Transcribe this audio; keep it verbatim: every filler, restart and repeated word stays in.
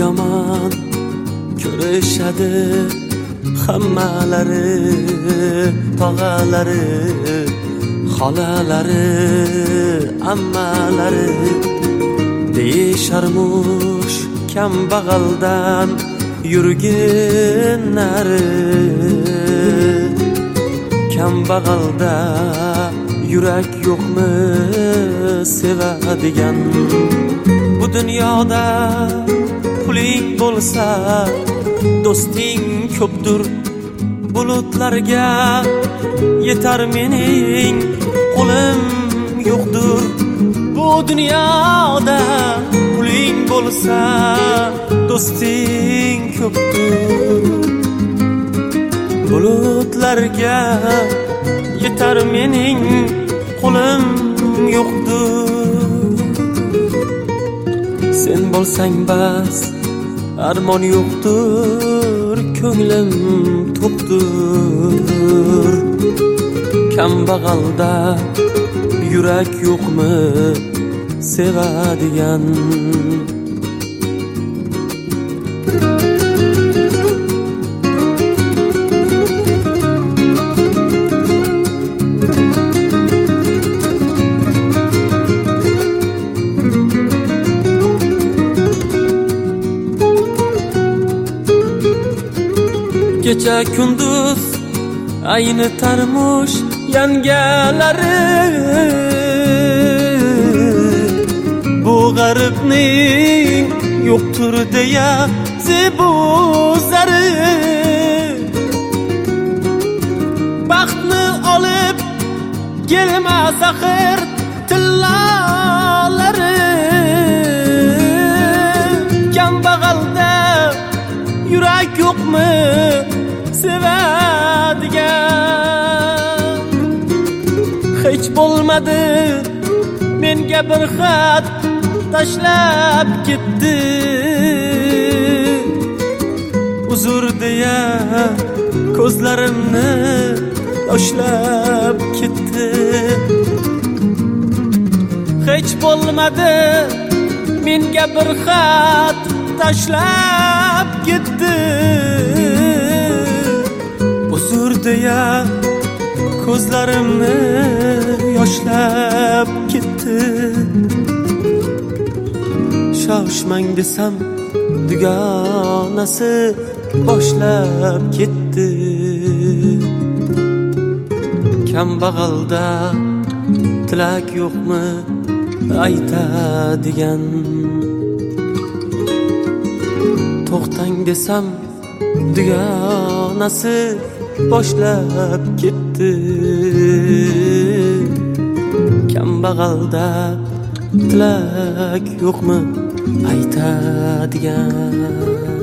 yomon ko'rishadi hammalari, tog'alari, xolalari, ammalari. Deyisharmush kambag'aldan yurginlari, kambag'alda yurak yo'qmi sevadigan. Bu dunyoda puling bo'lsa do'sting ko'pdir, bulutlarga yetar mening qo'lim yo'qdir. Bu dunyoda puling bo'lsa do'sting ko'pdir, bulutlarga yetar mening qo'lim yo'qdir. Sen bo'lsang bas armon yo'qdir, ko'nglim to'qdir. Kambag'alda yurak yo'qmi sevadigan. Kecha kunduz ayni tarmush yangalari, bu g'aribning yo'qtur deya zebuzari. Baxtni olib kelmas axir tillalari. Kambag'alda yurak yo'qmi sevadigan. Hech bo'lmadi menga bir xat tashlab ketdi, uzr deya ko'zlarimni yoshlab ketdi. Hech bo'lmadi menga bir xat tashlab ketdi, uzr deya ko'zlarimni yoshlab ketdi. Shoshmang desam dugonasi boshlab ketdi. Kambag'alda tilak yo'qmi aytadigan. To'xtang desam dugonasi boshlab ketdi. Kambag'alda tilak yo'qmi aytadigan.